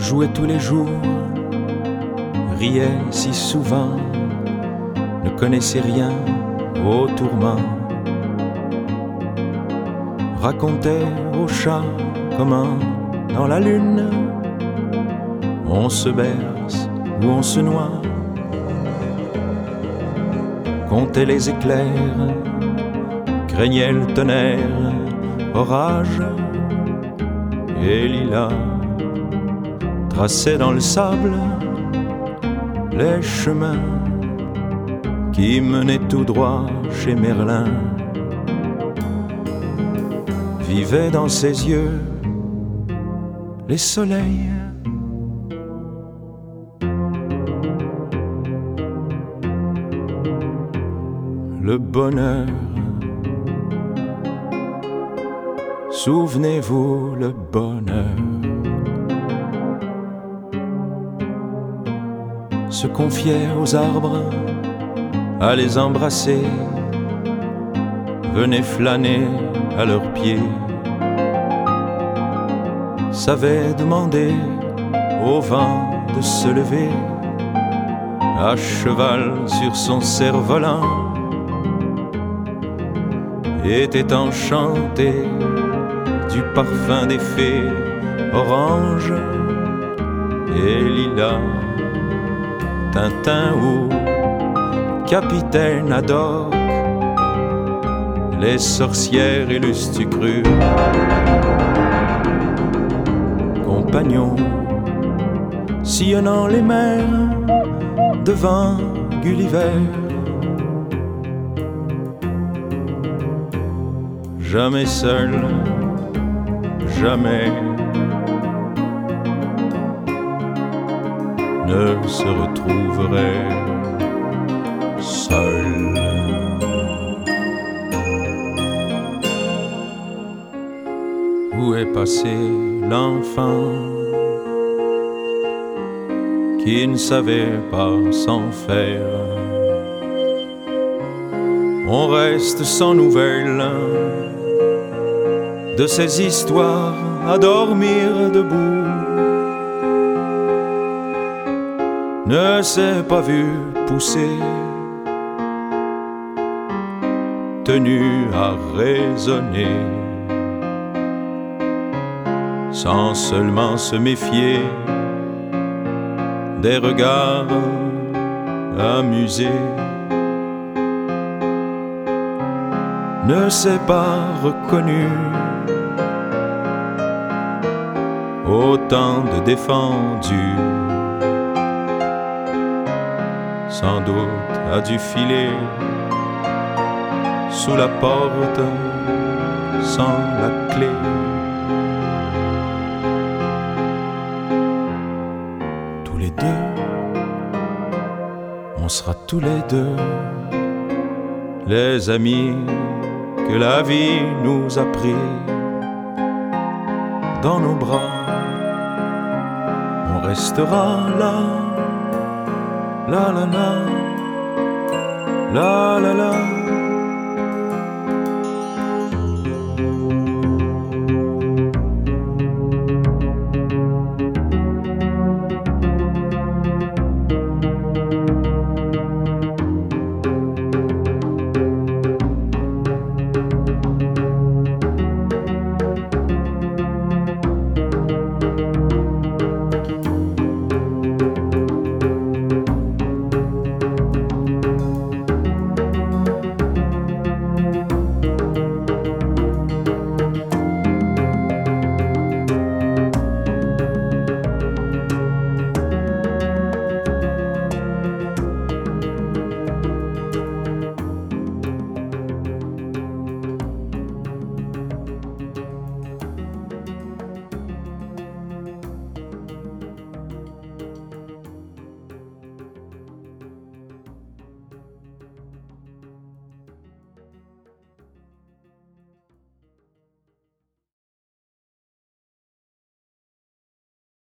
jouait tous les jours, riait si souvent, ne connaissait rien aux tourments. Racontait au chat comment dans la lune on se berce ou on se noie. Comptait les éclairs, craignait le tonnerre, orage et lilas. Traçait dans le sable les chemins qui menaient tout droit chez Merlin. Vivait dans ses yeux les soleils. Le bonheur, souvenez-vous le bonheur. Se confiait aux arbres, à les embrasser, venait flâner à leurs pieds. Savait demander au vent de se lever, à cheval sur son cerf-volant. Était enchanté du parfum des fées, orange et lilas. Tintin ou Capitaine Haddock, les sorcières et Lustucru, compagnons sillonnant les mers devant Gulliver. Jamais seul, jamais ne se retrouverait seul. Où est passé l'enfant qui ne savait pas s'en faire? On reste sans nouvelles de ces histoires à dormir debout. Ne s'est pas vu pousser, tenu à raisonner, sans seulement se méfier des regards amusés. Ne s'est pas reconnu autant de défendus. Sans doute a dû filer sous la porte sans la clé. Tous les deux, on sera tous les deux les amis que la vie nous a pris dans nos bras. On restera là, la la la, la la la.